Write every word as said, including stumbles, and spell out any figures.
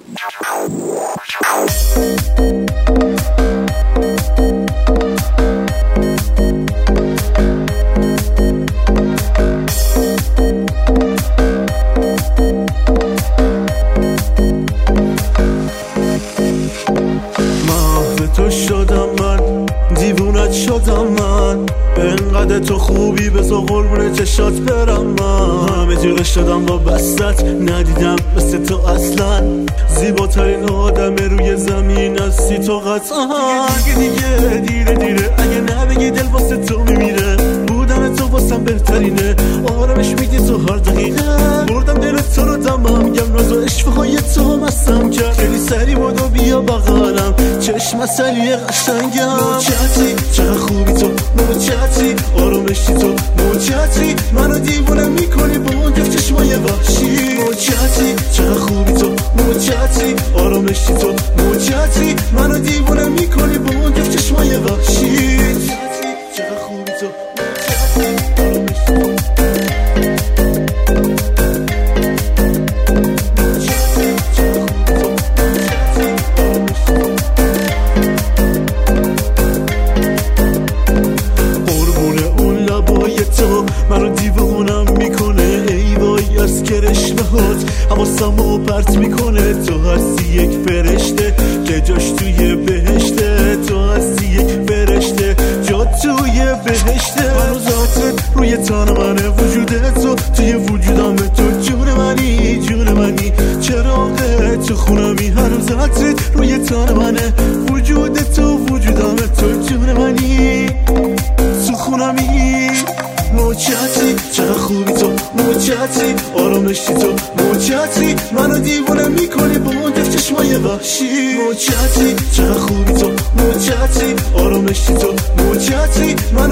تو شدم من، دیوونت شدم من، انقدر تو خوبی بذار قربون چشات برم. من همه جوره شدم با بستت، ندیدم مثل تو اصلا. زیباترین آدم روی زمین هستی تو قطعا. دیگه دیگه دیره دیره اگه نبگی دل واسه تو میمیره. بودن تو واسم بهترینه، آرامش میدی تو هر دقیقه. بردم دل تو رو دمم گم، ناز و عشقهای تو مستم کرد. خیلی سری بود و بیا بغلم، چشم مسئلی قشنگم. موچتی چقدر خوبی تو، موچتی آرامشی تو، موچتی منو دیوونه میکنی با اون جفت چشمای وحشی. موچتی چقدر خوبی تو، موچتی آرامشی تو، موچتی منو دیوونه میکنی با اون جفت چشمای وحشی. چقدر خوبی تو، موچتی آرامشی تو. منو دیوونم میکنه ای وای از کرشمهات، حواسمو پرت میکنه. تو هستی یک فرشته که جاش توی بهشته. تو هستی یک فرشته جا توی بهشته. منو ذاتت روی تن منه، وجود تو توی وجودم. تو جون منی جون منی، چراغ تو خونمی. هنوز ذاتت روی تن منه، وجود تو وجودم. تو جون منی تو خونمی. موچتی چقدر خوبی تو، موچتی آرامشی تو، موچتی منو دیوونه میکنی با اون دف چشمای وحشی. موچتی چقدر خوبی تو، موچتی آرامشی تو، موچتی